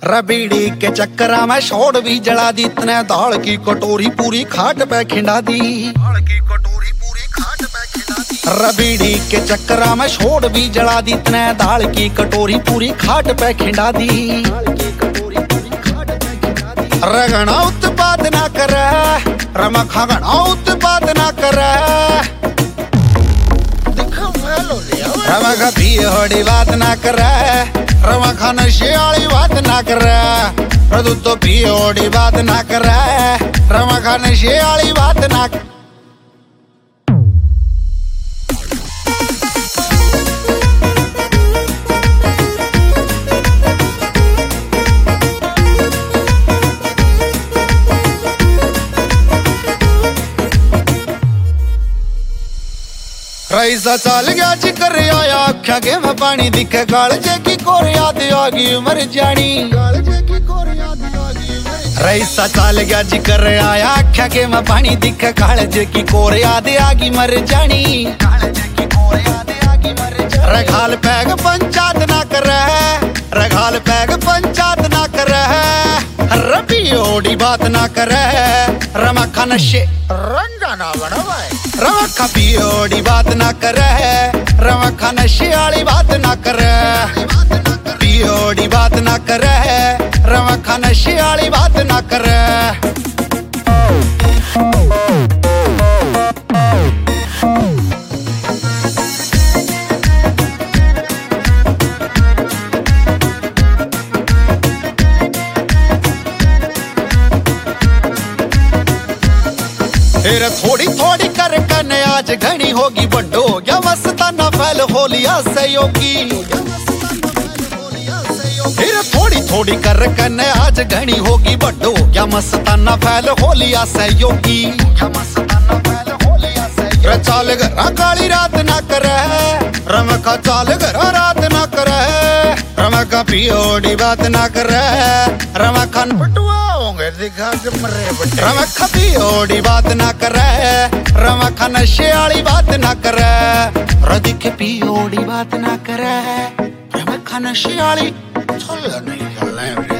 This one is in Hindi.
रबीड़ी के चक्करा में शोड़ भी जला दी, इतने दाल की कटोरी पूरी खाट पे खिंडा दी। रबीड़ी के चक्करा में शोड़ भी जला दी, इतने दाल की कटोरी पूरी खाट पे खिंडा दी। रगना उत्पाद ना करे, रमखा गणा उत्पाद ना करे, रमखा पियोड़ी बात ना करे, रमखा नशे वाली बात ना करे, प्रदू तो पियोड़ी बात ना करे, रमखा नशे वाली बात ना करे। रईसा चाल गया जी कर आया, आख्या के मैं पानी दिखे, कालजे की कोर याद आ गई मर जानी। रईसा चाल गया जी कर आया, आख्या के मैं पानी दिखे, कालजे की कोर याद आ गई मर जानी। रघाल पैग पंचायत ना करे, रघाल पैग पंचायत ना करे, रबियोड़ी बात ना करे, रमखा नशे रंगा ना बनवाए, रमखा पियोड़ी बात ना करे, रमखा नशे वाली बात ना करे, पियोड़ी बात ना करे, रमखा नशे वाली बात ना करे। फिर थोड़ी थोड़ी कर कने आज घनी होगी, बड्डो हो गया मस्ताना फैल हो लिया सहयोगी। फिर थोड़ी थोड़ी कर कने आज घनी होगी, बड्डो हो गया मस्ताना फैल हो लिया सहयोगी। चाल घरा काली रात ना करे, रमखा चाल घरा रात ना करे, रमखा पियोड़ी बात ना करे, रमखा बटुआओगे दिखा के मरे बटे, रमखा पियोड़ी बात ना करे, रमखा नशे वाली बात ना करे, रदिख पियोड़ी बात ना करे, रमखा नशे वाली चल नहीं